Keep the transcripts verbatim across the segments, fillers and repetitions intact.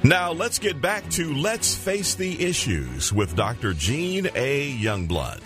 Now let's get back to Let's Face the Issues with Doctor Gene A. Youngblood.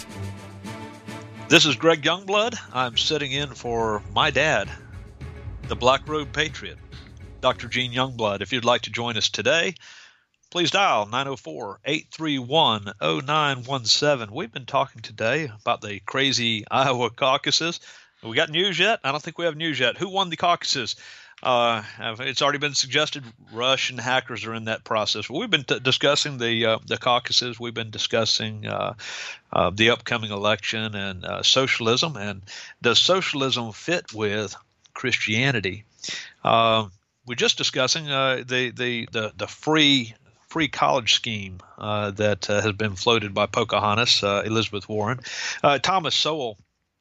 This is Greg Youngblood. I'm sitting in for my dad, the Black Road Patriot, Doctor Gene Youngblood. If you'd like to join us today, please dial nine oh four, eight three one, oh nine one seven. We've been talking today about the crazy Iowa caucuses. Have we got news yet? I don't think we have news yet. Who won the caucuses? Uh, it's already been suggested Russian hackers are in that process. We've been t- discussing the uh, the caucuses. We've been discussing uh, uh, the upcoming election and uh, socialism. And does socialism fit with Christianity? Uh, we're just discussing uh, the, the the the free free college scheme uh, that uh, has been floated by Pocahontas, uh, Elizabeth Warren, uh, Thomas Sowell.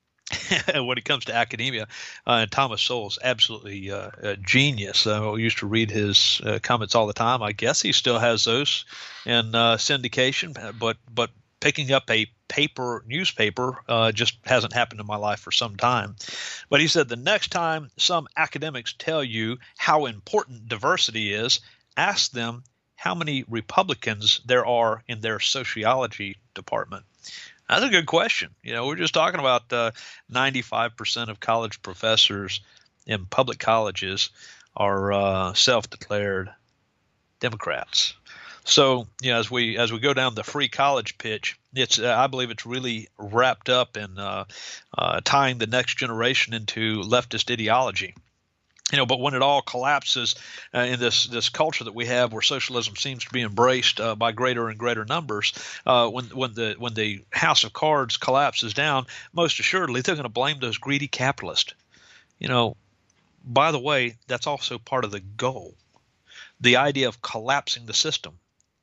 When it comes to academia, uh, Thomas Sowell is absolutely uh, a genius. Uh, we used to read his uh, comments all the time. I guess he still has those in uh, syndication, but but picking up a paper newspaper uh, just hasn't happened in my life for some time. But he said the next time some academics tell you how important diversity is, ask them how many Republicans there are in their sociology department. That's a good question. You know, we're just talking about uh, ninety-five percent of college professors in public colleges are uh, self-declared Democrats. So, you know, as we as we go down the free college pitch, it's uh, I believe it's really wrapped up in uh, uh, tying the next generation into leftist ideology. You know, but when it all collapses uh, in this this culture that we have, where socialism seems to be embraced uh, by greater and greater numbers, uh, when when the when the house of cards collapses down, most assuredly they're going to blame those greedy capitalists. You know, by the way, that's also part of the goal, the idea of collapsing the system.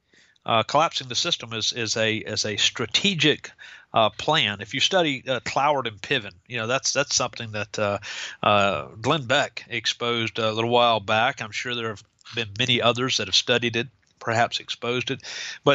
Uh, collapsing the system is is a is a strategic uh, plan. If you study uh, Cloward and Piven, you know that's that's something that uh, uh, Glenn Beck exposed a little while back. I'm sure there have been many others that have studied it, perhaps exposed it. But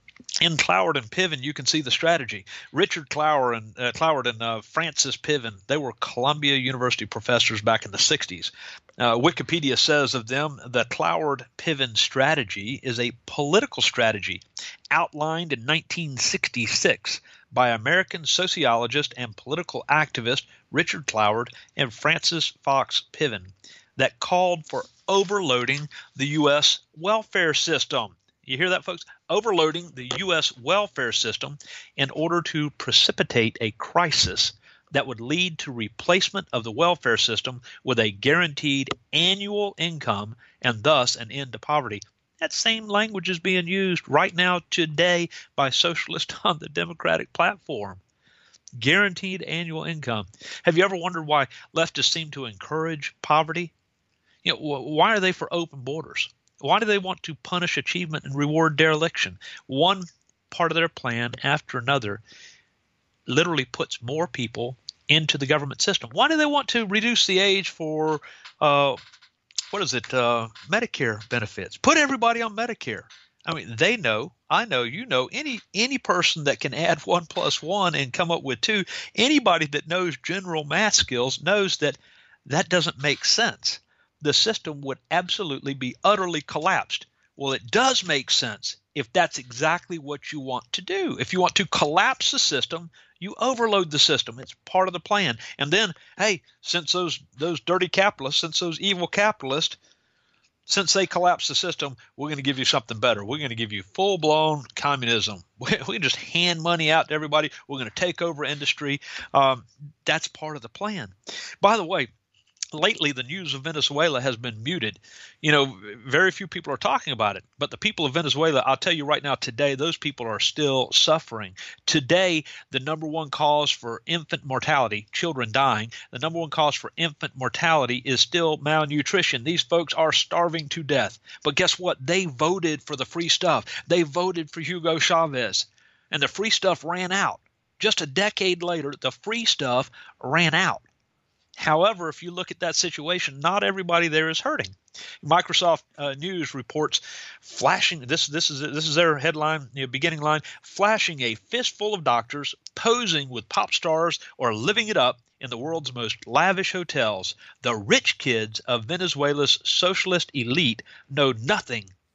in Cloward and Piven, you can see the strategy. Richard Cloward and uh, Cloward and uh, Francis Piven, they were Columbia University professors back in the sixties. Uh, Wikipedia says of them, the Cloward-Piven strategy is a political strategy outlined in nineteen sixty-six by American sociologist and political activist Richard Cloward and Francis Fox Piven that called for overloading the U S welfare system. You hear that, folks? Overloading the U S welfare system in order to precipitate a crisis that would lead to replacement of the welfare system with a guaranteed annual income and thus an end to poverty. That same language is being used right now today by socialists on the Democratic platform. Guaranteed annual income. Have you ever wondered why leftists seem to encourage poverty? You know, why are they for open borders? Why do they want to punish achievement and reward dereliction? One part of their plan after another literally puts more people into the government system. Why do they want to reduce the age for, uh, what is it, uh, Medicare benefits? Put everybody on Medicare. I mean, they know, I know, you know, any any person that can add one plus one and come up with two, anybody that knows general math skills knows that that doesn't make sense. The system would absolutely be utterly collapsed. Well, it does make sense if that's exactly what you want to do. If you want to collapse the system, you overload the system. It's part of the plan. And then, hey, since those those dirty capitalists, since those evil capitalists, since they collapse the system, we're going to give you something better. We're going to give you full-blown communism. We can just hand money out to everybody. We're going to take over industry. Um, that's part of the plan. By the way, lately, the news of Venezuela has been muted. You know, very few people are talking about it. But the people of Venezuela, I'll tell you right now, today, those people are still suffering. Today, the number one cause for infant mortality, children dying, the number one cause for infant mortality is still malnutrition. These folks are starving to death. But guess what? They voted for the free stuff. They voted for Hugo Chavez. And the free stuff ran out. Just a decade later, the free stuff ran out. However, if you look at that situation, not everybody there is hurting. Microsoft uh, News reports flashing this this is this is their headline, you know, beginning line, flashing a fistful of doctors posing with pop stars or living it up in the world's most lavish hotels. The rich kids of Venezuela's socialist elite know nothing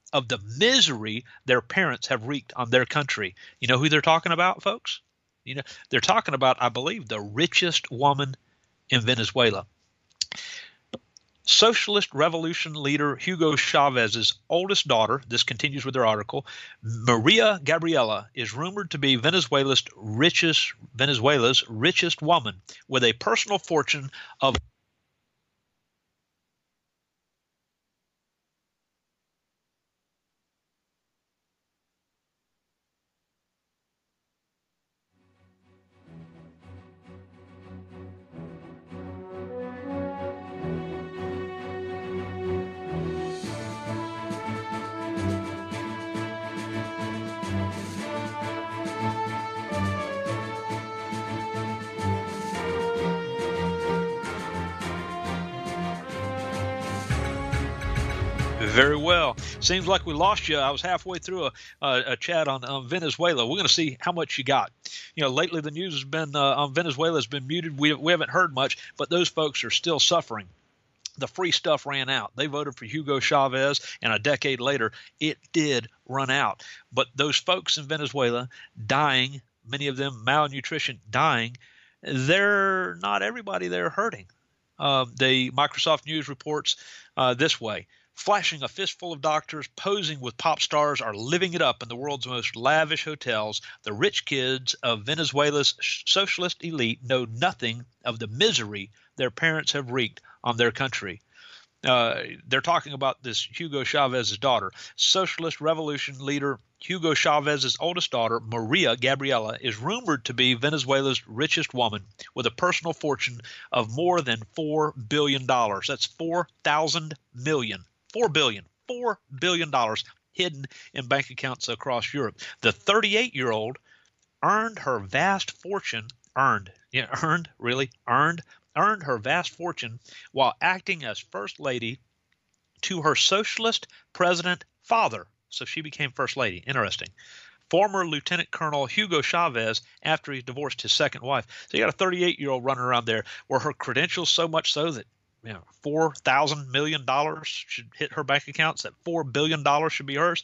of the misery their parents have wreaked on their country. You know who they're talking about, folks? You know, they're talking about, I believe, the richest woman in Venezuela. Socialist revolution leader Hugo Chavez's oldest daughter, this continues with their article, Maria Gabriela, is rumored to be Venezuela's richest Venezuela's richest woman with a personal fortune of Very well. Seems like we lost you. I was halfway through a, a, a chat on, on Venezuela. We're going to see how much you got. You know, lately the news has been uh, on Venezuela has been muted. We, we haven't heard much, but those folks are still suffering. The free stuff ran out. They voted for Hugo Chavez, and a decade later, it did run out. But those folks in Venezuela dying, many of them malnutrition, dying, they're not everybody there hurting. Uh, the Microsoft News reports uh, this way. Flashing a fistful of doctors posing with pop stars are living it up in the world's most lavish hotels. The rich kids of Venezuela's socialist elite know nothing of the misery their parents have wreaked on their country. Uh, they're talking about this Hugo Chavez's daughter. Socialist revolution leader Hugo Chavez's oldest daughter, Maria Gabriela, is rumored to be Venezuela's richest woman with a personal fortune of more than four billion dollars. That's four thousand million dollars. Four billion dollars, four billion dollars hidden in bank accounts across Europe. The thirty-eight-year-old earned her vast fortune, earned, yeah, earned, really, earned, earned her vast fortune while acting as first lady to her socialist president father. So she became first lady. Interesting. Former Lieutenant Colonel Hugo Chavez after he divorced his second wife. So you got a thirty-eight-year-old running around there where her credentials so much so that you know, four thousand million dollars should hit her bank accounts, that four billion dollars should be hers.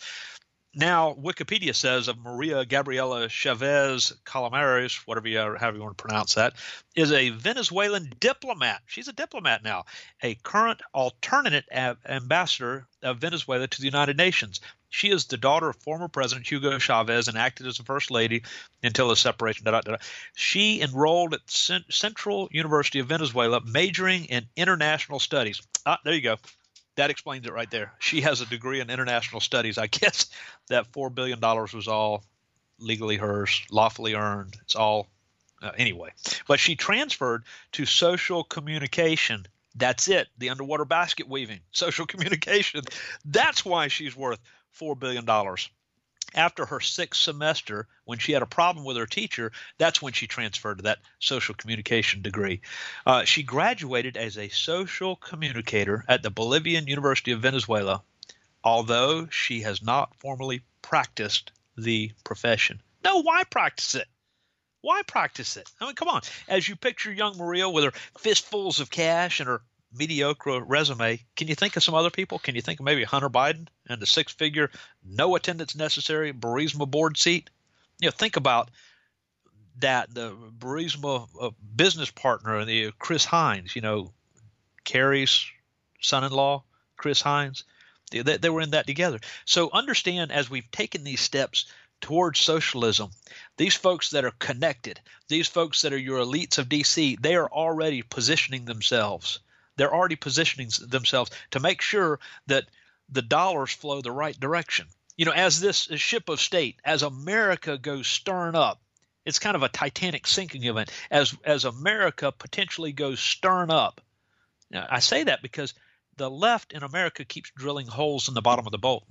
Now, Wikipedia says of Maria Gabriela Chavez Calamares, whatever you, however you want to pronounce that, is a Venezuelan diplomat. She's a diplomat now, a current alternate ab- ambassador of Venezuela to the United Nations. She is the daughter of former President Hugo Chavez and acted as the first lady until his separation. Da, da, da. She enrolled at C- Central University of Venezuela, majoring in international studies. Ah, there you go. That explains it right there. She has a degree in international studies. I guess that four billion dollars was all legally hers, lawfully earned. It's all uh, anyway. But she transferred to social communication. That's it. The underwater basket weaving, social communication. That's why she's worth four billion dollars. After her sixth semester, when she had a problem with her teacher, that's when she transferred to that social communication degree. Uh, she graduated as a social communicator at the Bolivian University of Venezuela, although she has not formally practiced the profession. No, why practice it? Why practice it? I mean, come on. As you picture young Maria with her fistfuls of cash and her mediocre resume, can you think of some other people? Can you think of maybe Hunter Biden and the six-figure, no attendance necessary Burisma board seat? You know, think about that. The Burisma uh, business partner, the uh, Chris Hines, you know, Kerry's son-in-law, Chris Hines, they, they were in that together. So understand, as we've taken these steps towards socialism, these folks that are connected, these folks that are your elites of D C, they are already positioning themselves. They're already positioning themselves to make sure that the dollars flow the right direction. You know, as this ship of state, as America goes stern up, it's kind of a Titanic sinking event. As as America potentially goes stern up, now, I say that because the left in America keeps drilling holes in the bottom of the boat.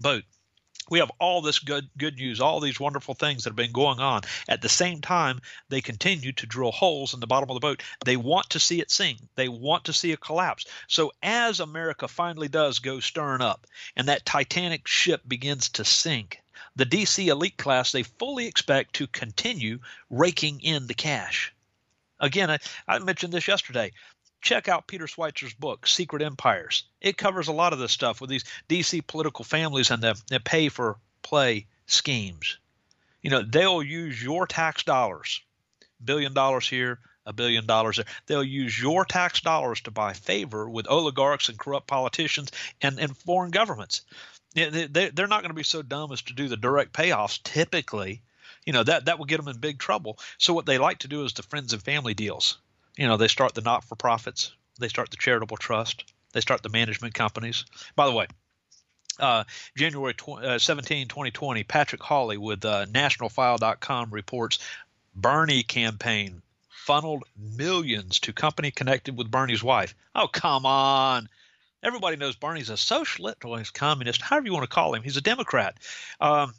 We have all this good good news, all these wonderful things that have been going on. At the same time, they continue to drill holes in the bottom of the boat. They want to see it sink. They want to see it collapse. So as America finally does go stern up and that Titanic ship begins to sink, the D C elite class, they fully expect to continue raking in the cash. Again, I, I mentioned this yesterday. check out Peter Schweitzer's book, Secret Empires. It covers a lot of this stuff with these D C political families and the, the pay-for-play schemes. You know, they'll use your tax dollars, billion dollars here, a billion dollars there. They'll use your tax dollars to buy favor with oligarchs and corrupt politicians and, and foreign governments. They, they're not going to be so dumb as to do the direct payoffs typically. You know, that, that will get them in big trouble. So what they like to do is the friends and family deals. You know, they start the not-for-profits. They start the charitable trust. They start the management companies. By the way, uh, January seventeenth, twenty twenty, Patrick Hawley with uh, national file dot com reports Bernie campaign funneled millions to company connected with Bernie's wife. Oh, come on. Everybody knows Bernie's a socialist or he's communist, however you want to call him. He's a Democrat. Um,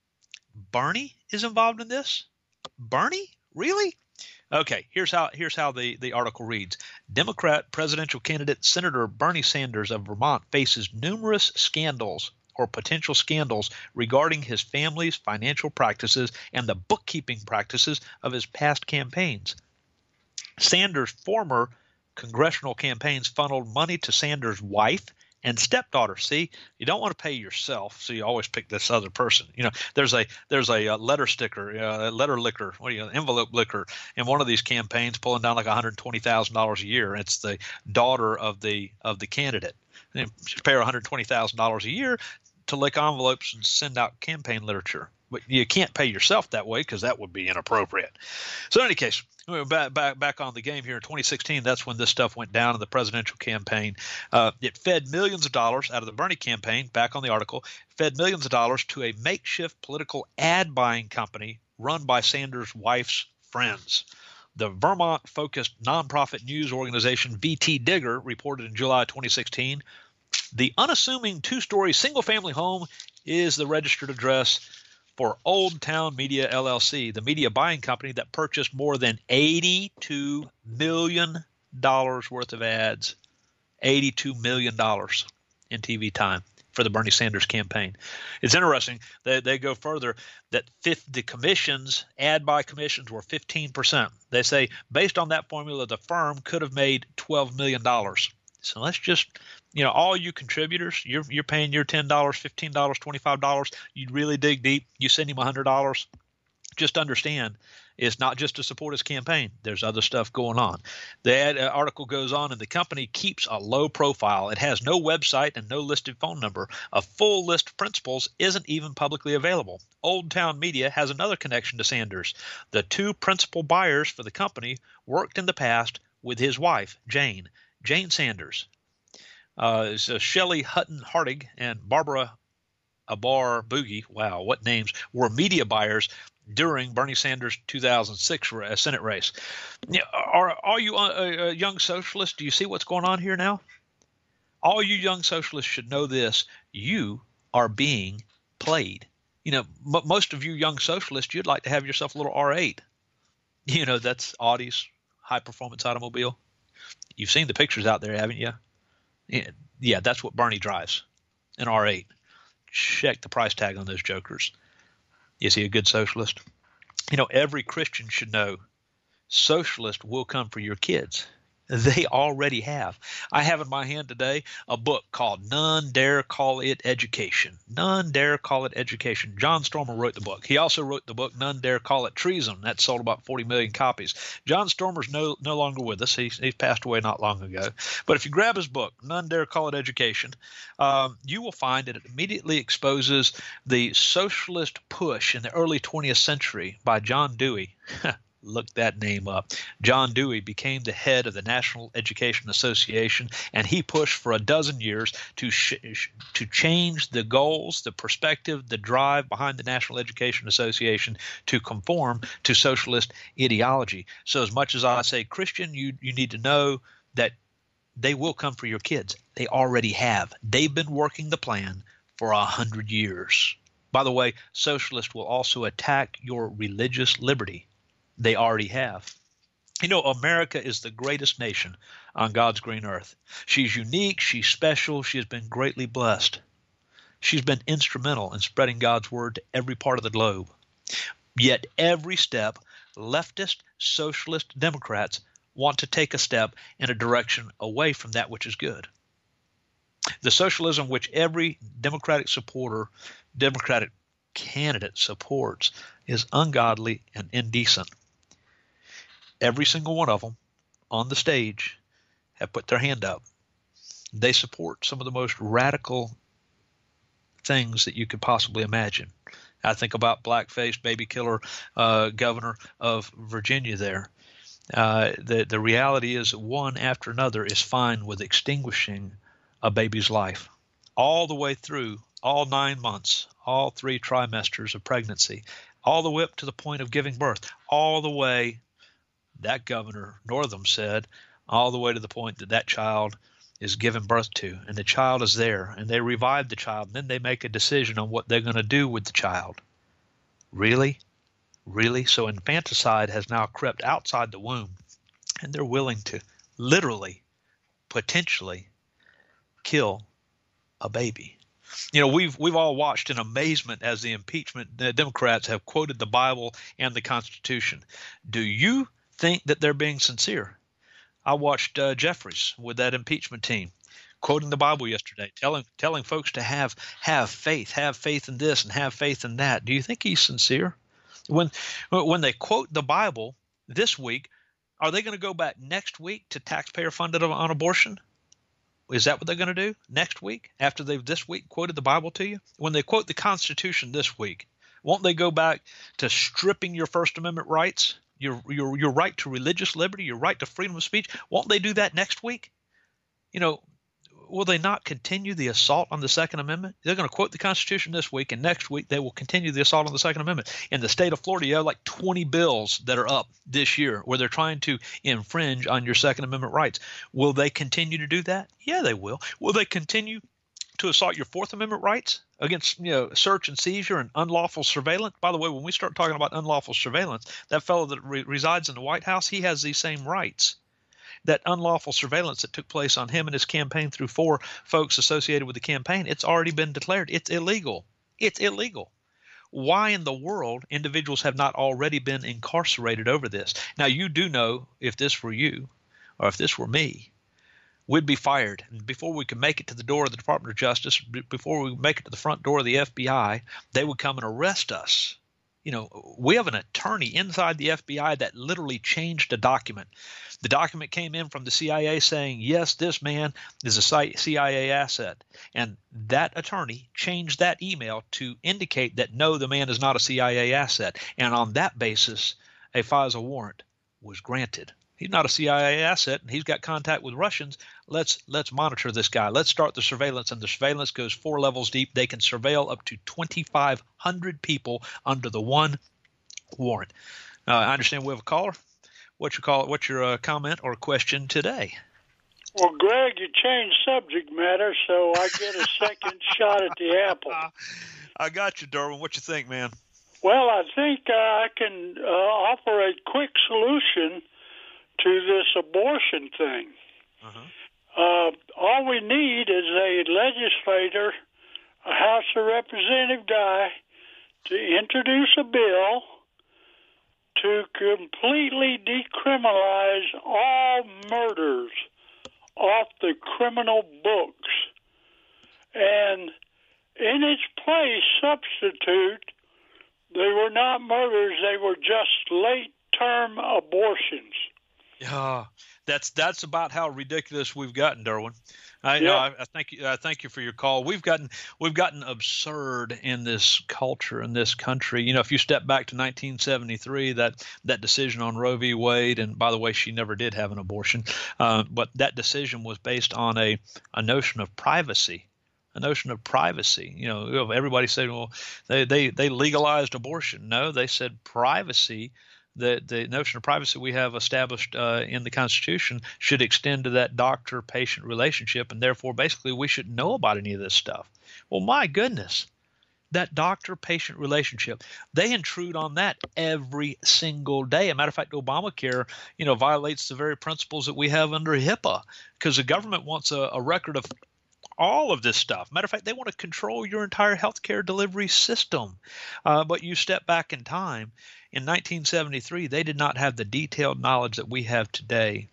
Bernie is involved in this? Bernie? Really? Okay, here's how here's how the, the article reads. Democrat presidential candidate Senator Bernie Sanders of Vermont faces numerous scandals or potential scandals regarding his family's financial practices and the bookkeeping practices of his past campaigns. Sanders' former congressional campaigns funneled money to Sanders' wife and stepdaughter. See, you don't want to pay yourself, so you always pick this other person. You know, there's a there's a, a letter sticker, a letter licker, what do you, envelope licker in one of these campaigns, pulling down like one hundred twenty thousand dollars a year. It's the daughter of the of the candidate. And you pay her one hundred twenty thousand dollars a year to lick envelopes and send out campaign literature. But you can't pay yourself that way because that would be inappropriate. So in any case, back back back on the game here in twenty sixteen, that's when this stuff went down in the presidential campaign. Uh, it fed millions of dollars out of the Bernie campaign, back on the article, fed millions of dollars to a makeshift political ad buying company run by Sanders' wife's friends. The Vermont-focused nonprofit news organization V T Digger reported in July twenty sixteen, the unassuming two-story single-family home is the registered address for Old Town Media L L C, the media buying company that purchased more than eighty-two million dollars worth of ads, eighty-two million dollars in T V time for the Bernie Sanders campaign. It's interesting that they go further that fifth, the commissions, ad buy commissions were fifteen percent. They say based on that formula, the firm could have made twelve million dollars. So let's just, you know, all you contributors, you're you're paying your ten dollars, fifteen dollars, twenty-five dollars. You really dig deep. You send him one hundred dollars. Just understand it's not just to support his campaign. There's other stuff going on. The ad, uh, article goes on, and the company keeps a low profile. It has no website and no listed phone number. A full list of principals isn't even publicly available. Old Town Media has another connection to Sanders. The two principal buyers for the company worked in the past with his wife, Jane. Jane Sanders, uh, so Shelley Hutton Hartig and Barbara Abar Boogie, wow, what names, were media buyers during Bernie Sanders' two thousand six Senate race. Are all you uh, uh, young socialists, do you see what's going on here now? All you young socialists should know this. You are being played. You know, m- most of you young socialists, you'd like to have yourself a little R eight. You know, that's Audi's high-performance automobile. You've seen the pictures out there, haven't you? Yeah, yeah, that's what Bernie drives, an R eight. Check the price tag on those jokers. Is he a good socialist? You know, every Christian should know socialists will come for your kids. They already have. I have in my hand today a book called None Dare Call It Education. None Dare Call It Education. John Stormer wrote the book. He also wrote the book None Dare Call It Treason. That sold about forty million copies. John Stormer's no no longer with us. He's, he's passed away not long ago. But if you grab his book, None Dare Call It Education, um, you will find that it immediately exposes the socialist push in the early twentieth century by John Dewey. Look that name up. John Dewey became the head of the National Education Association, and he pushed for a dozen years to sh- to change the goals, the perspective, the drive behind the National Education Association to conform to socialist ideology. So as much as I say, Christian, you, you need to know that they will come for your kids. They already have. They've been working the plan for a hundred years. By the way, socialists will also attack your religious liberty. They already have. You know, America is the greatest nation on God's green earth. She's unique. She's special. She has been greatly blessed. She's been instrumental in spreading God's word to every part of the globe. Yet every step, leftist, socialist Democrats want to take a step in a direction away from that which is good. The socialism which every Democratic supporter, Democratic candidate supports is ungodly and indecent. Every single one of them on the stage have put their hand up. They support some of the most radical things that you could possibly imagine. I think about black-faced baby killer uh, governor of Virginia there. Uh, the, the reality is that one after another is fine with extinguishing a baby's life all the way through, all nine months, all three trimesters of pregnancy, all the way up to the point of giving birth, all the way, that governor, Northam said, all the way to the point that that child is given birth to, and the child is there, and they revive the child, and then they make a decision on what they're going to do with the child. Really? Really? So infanticide has now crept outside the womb, and they're willing to literally, potentially kill a baby. You know, we've we've all watched in amazement as the impeachment the Democrats have quoted the Bible and the Constitution. Do you think that they're being sincere? I watched uh, Jeffries with that impeachment team quoting the Bible yesterday, telling telling folks to have have faith, have faith in this and have faith in that. Do you think he's sincere? When when they quote the Bible this week, are they going to go back next week to taxpayer funded on abortion? Is that what they're going to do next week after they've this week quoted the Bible to you? When they quote the Constitution this week, won't they go back to stripping your First Amendment rights? Your, your your right to religious liberty, your right to freedom of speech, won't they do that next week? You know, will they not continue the assault on the Second Amendment? They're going to quote the Constitution this week, and next week they will continue the assault on the Second Amendment. In the state of Florida, you have like twenty bills that are up this year where they're trying to infringe on your Second Amendment rights. Will they continue to do that? Yeah, they will. Will they continue to assault your Fourth Amendment rights against, you know, search and seizure and unlawful surveillance? By the way, when we start talking about unlawful surveillance, that fellow that re- resides in the White House, he has these same rights. That unlawful surveillance that took place on him and his campaign through four folks associated with the campaign, it's already been declared. It's illegal. It's illegal. Why in the world individuals have not already been incarcerated over this? Now, you do know if this were you or if this were me, we'd be fired. And before we could make it to the door of the Department of Justice, b- before we make it to the front door of the F B I, they would come and arrest us. You know, we have an attorney inside the F B I that literally changed a document. The document came in from the C I A saying, yes, this man is a C I A asset. And that attorney changed that email to indicate that, no, the man is not a C I A asset. And on that basis, a FISA warrant was granted. He's not a C I A asset, and he's got contact with Russians. Let's let's monitor this guy. Let's start the surveillance, and the surveillance goes four levels deep. They can surveil up to twenty-five hundred people under the one warrant. Uh, I understand we have a caller. What's your call? What's your uh, comment or question today? Well, Greg, you changed subject matter, so I get a second shot at the apple. I got you, Derwin. What you think, man? Well, I think uh, I can uh, offer a quick solution to this abortion thing. Uh-huh. Uh, all we need is a legislator, a House of Representative guy, to introduce a bill to completely decriminalize all murders off the criminal books, and in its place substitute, they were not murders, they were just late-term abortions. Yeah, that's that's about how ridiculous we've gotten, Derwin. I, yeah. no, I, I thank you. I thank you for your call. We've gotten we've gotten absurd in this culture in this country. You know, if you step back to nineteen seventy-three, that that decision on Roe v. Wade, and by the way, she never did have an abortion, uh, but that decision was based on a a notion of privacy. A notion of privacy. You know, everybody said, well, they they they legalized abortion. No, they said privacy. The the notion of privacy we have established uh, in the Constitution should extend to that doctor-patient relationship, and therefore basically we shouldn't know about any of this stuff. Well, my goodness, that doctor-patient relationship, they intrude on that every single day. As a matter of fact, Obamacare, you know, violates the very principles that we have under HIPAA, because the government wants a, a record of all of this stuff. Matter of fact, they want to control your entire healthcare delivery system. Uh, but you step back in time, in nineteen seventy-three, they did not have the detailed knowledge that we have today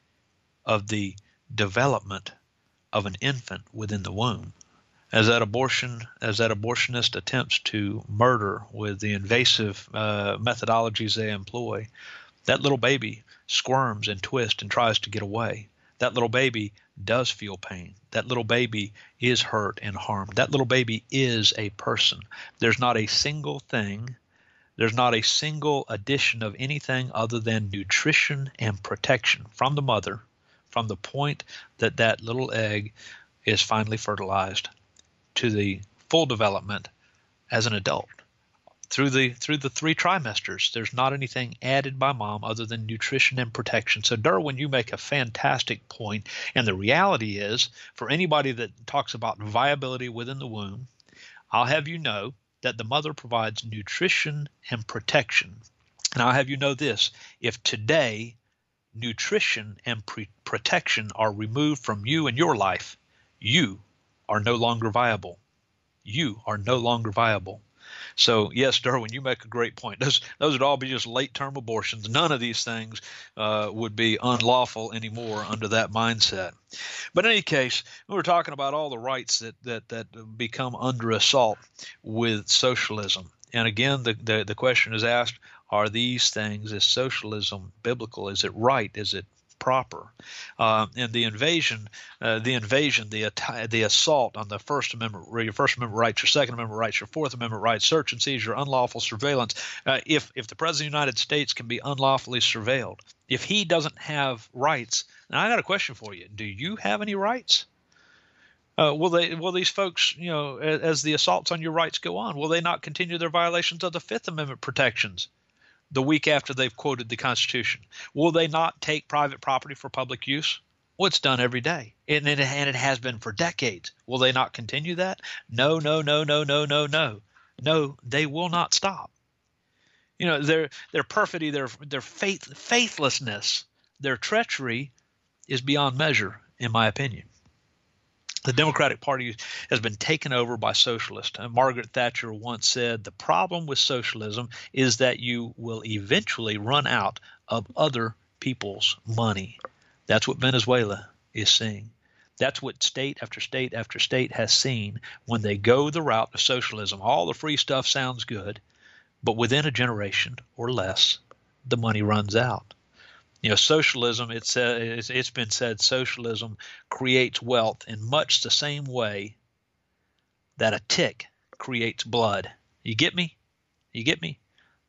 of the development of an infant within the womb. As that abortion, as that abortionist attempts to murder with the invasive uh, methodologies they employ, that little baby squirms and twists and tries to get away. That little baby does feel pain. That little baby is hurt and harmed. That little baby is a person. There's not a single thing, there's not a single addition of anything other than nutrition and protection from the mother, from the point that that little egg is finally fertilized to the full development as an adult. Through the through the three trimesters, there's not anything added by mom other than nutrition and protection. So, Derwin, you make a fantastic point. And the reality is, for anybody that talks about viability within the womb, I'll have you know that the mother provides nutrition and protection. And I'll have you know this: if today nutrition and pre- protection are removed from you and your life, you are no longer viable. You are no longer viable. So, yes, Derwin, you make a great point. Those, those would all be just late-term abortions. None of these things uh, would be unlawful anymore under that mindset. But in any case, we were talking about all the rights that, that, that become under assault with socialism. And again, the, the, the question is asked, are these things, is socialism biblical? Is it right? Is it proper? Uh, and the invasion, uh, the invasion, the the assault on the First Amendment, your First Amendment rights, your Second Amendment rights, your Fourth Amendment rights, search and seizure, unlawful surveillance. Uh, if if the President of the United States can be unlawfully surveilled, if he doesn't have rights, now I got a question for you: do you have any rights? Uh, will they? Will these folks, you know, as, as the assaults on your rights go on, will they not continue their violations of the Fifth Amendment protections the week after they've quoted the Constitution? Will they not take private property for public use? Well, it's done every day, and it, and it has been for decades. Will they not continue that? No, no, no, no, no, no, no. No, they will not stop. You know, their their perfidy, their their faith faithlessness, their treachery is beyond measure, in my opinion. The Democratic Party has been taken over by socialists. And Margaret Thatcher once said, the problem with socialism is that you will eventually run out of other people's money. That's what Venezuela is seeing. That's what state after state after state has seen when they go the route of socialism. All the free stuff sounds good, but within a generation or less, the money runs out. You know, socialism, it's, uh, it's it's been said socialism creates wealth in much the same way that a tick creates blood. You get me? You get me?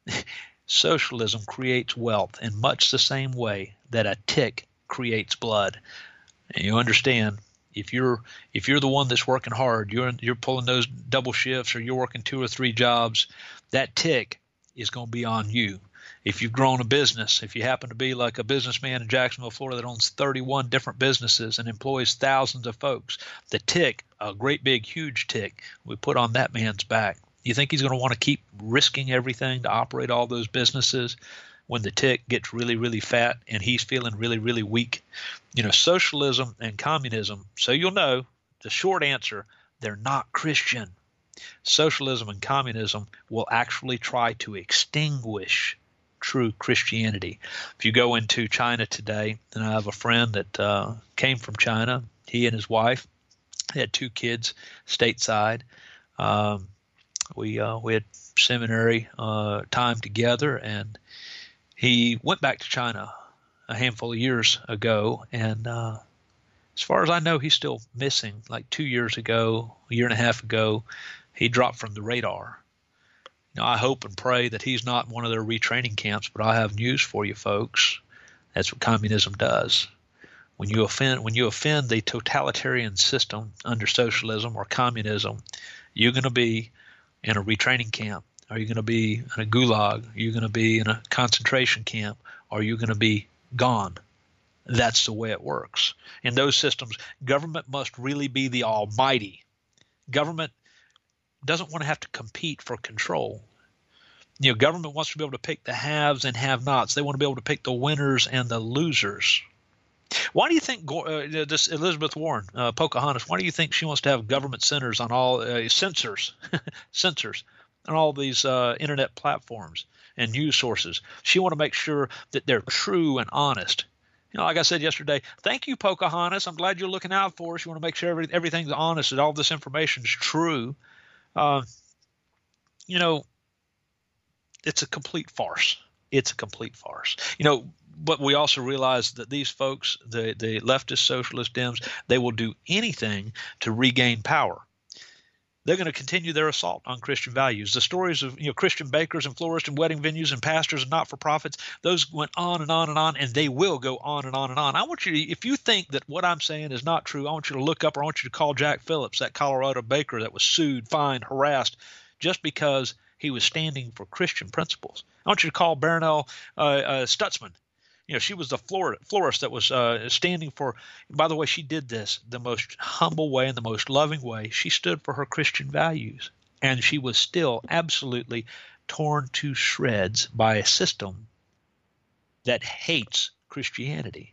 Socialism creates wealth in much the same way that a tick creates blood. And you understand, if you're if you're the one that's working hard, you're you're pulling those double shifts, or you're working two or three jobs, that tick is going to be on you. If you've grown a business, if you happen to be like a businessman in Jacksonville, Florida that owns thirty-one different businesses and employs thousands of folks, the tick, a great big huge tick, we put on that man's back. You think he's going to want to keep risking everything to operate all those businesses when the tick gets really, really fat and he's feeling really, really weak? You know, socialism and communism, so you'll know the short answer, they're not Christian. Socialism and communism will actually try to extinguish true Christianity. If you go into China today, and I have a friend that uh, came from China, he and his wife had two kids stateside. Um, we uh, we had seminary uh, time together, and he went back to China a handful of years ago, and uh, as far as I know, he's still missing. Like two years ago, a year and a half ago, he dropped from the radar. Now, I hope and pray that he's not in one of their retraining camps, but I have news for you folks. That's what communism does. When you offend, when you offend the totalitarian system under socialism or communism, you're going to be in a retraining camp. Are you going to be in a gulag? Are you going to be in a concentration camp? Or are you going to be gone? That's the way it works. In those systems, government must really be the almighty. Government doesn't want to have to compete for control. You know, government wants to be able to pick the haves and have-nots. They want to be able to pick the winners and the losers. Why do you think uh, this Elizabeth Warren, uh, Pocahontas, why do you think she wants to have government centers on all uh, censors, censors on all these uh, internet platforms and news sources? She want to make sure that they're true and honest. You know, like I said yesterday, thank you, Pocahontas. I'm glad you're looking out for us. You want to make sure every, everything's honest, that all this information is true. Uh, you know, it's a complete farce. It's a complete farce. You know, but we also realize that these folks, the, the leftist socialist Dems, they will do anything to regain power. They're going to continue their assault on Christian values. The stories of you know Christian bakers and florists and wedding venues and pastors and not-for-profits, those went on and on and on, and they will go on and on and on. I want you to, if you think that what I'm saying is not true, I want you to look up, or I want you to call Jack Phillips, that Colorado baker that was sued, fined, harassed, just because he was standing for Christian principles. I want you to call Barronelle uh, uh, Stutzman. You know, she was the flor- florist that was uh, standing for, by the way, she did this the most humble way and the most loving way. She stood for her Christian values, and she was still absolutely torn to shreds by a system that hates Christianity.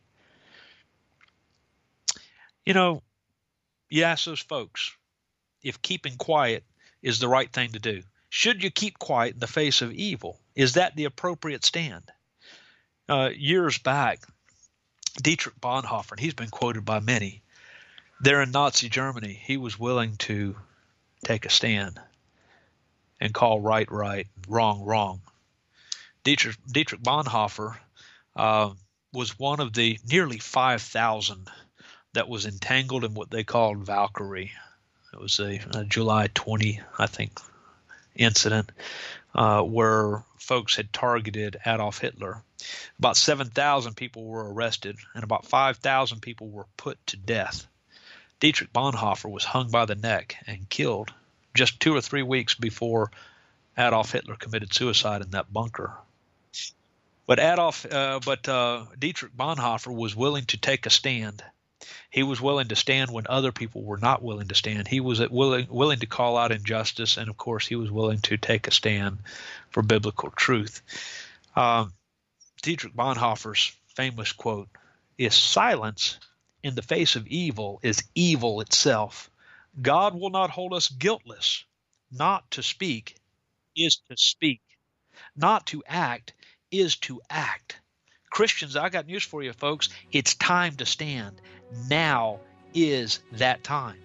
You know, you ask those folks if keeping quiet is the right thing to do. Should you keep quiet in the face of evil? Is that the appropriate stand? Uh, years back, Dietrich Bonhoeffer, and he's been quoted by many, there in Nazi Germany, he was willing to take a stand and call right, right, wrong, wrong. Dietrich, Dietrich Bonhoeffer uh, was one of the nearly five thousand that was entangled in what they called Valkyrie. It was a, a July twentieth, I think, incident uh, where folks had targeted Adolf Hitler. About seven thousand people were arrested, and about five thousand people were put to death. Dietrich Bonhoeffer was hung by the neck and killed just two or three weeks before Adolf Hitler committed suicide in that bunker. But Adolf, uh, but uh, Dietrich Bonhoeffer was willing to take a stand. He was willing to stand when other people were not willing to stand. He was willing willing to call out injustice, and of course, he was willing to take a stand for biblical truth. Um, Dietrich Bonhoeffer's famous quote is, "Silence in the face of evil is evil itself. God will not hold us guiltless. Not to speak is to speak. Not to act is to act." Christians, I got news for you, folks. It's time to stand. Now is that time.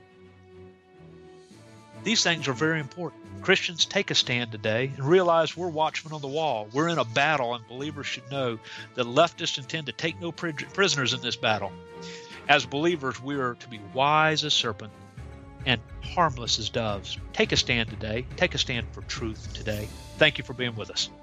These things are very important. Christians, take a stand today and realize we're watchmen on the wall. We're in a battle, and believers should know that leftists intend to take no prisoners in this battle. As believers, we are to be wise as serpents and harmless as doves. Take a stand today. Take a stand for truth today. Thank you for being with us.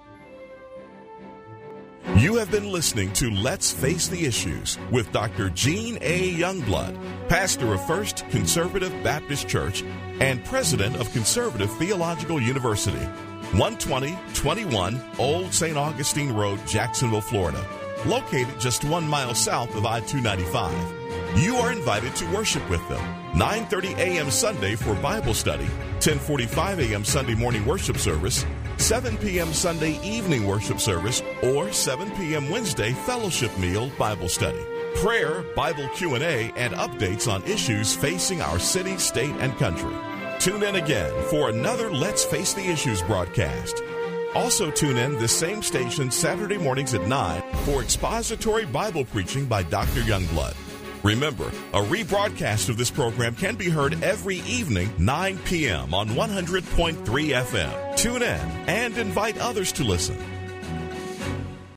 You have been listening to Let's Face the Issues with Doctor Gene A. Youngblood, pastor of First Conservative Baptist Church and president of Conservative Theological University, one twenty twenty-one Old Saint Augustine Road, Jacksonville, Florida, located just one mile south of I two ninety-five. You are invited to worship with them, nine thirty a.m. Sunday for Bible study, ten forty-five a.m. Sunday morning worship service, seven p.m. Sunday evening worship service, or seven p.m. Wednesday fellowship meal Bible study, prayer, Bible Q and A, and updates on issues facing our city, state, and country. Tune in again for another Let's Face the Issues broadcast. Also tune in this same station Saturday mornings at nine for expository Bible preaching by Doctor Youngblood. Remember, a rebroadcast of this program can be heard every evening, nine p.m. on one hundred point three F M. Tune in and invite others to listen.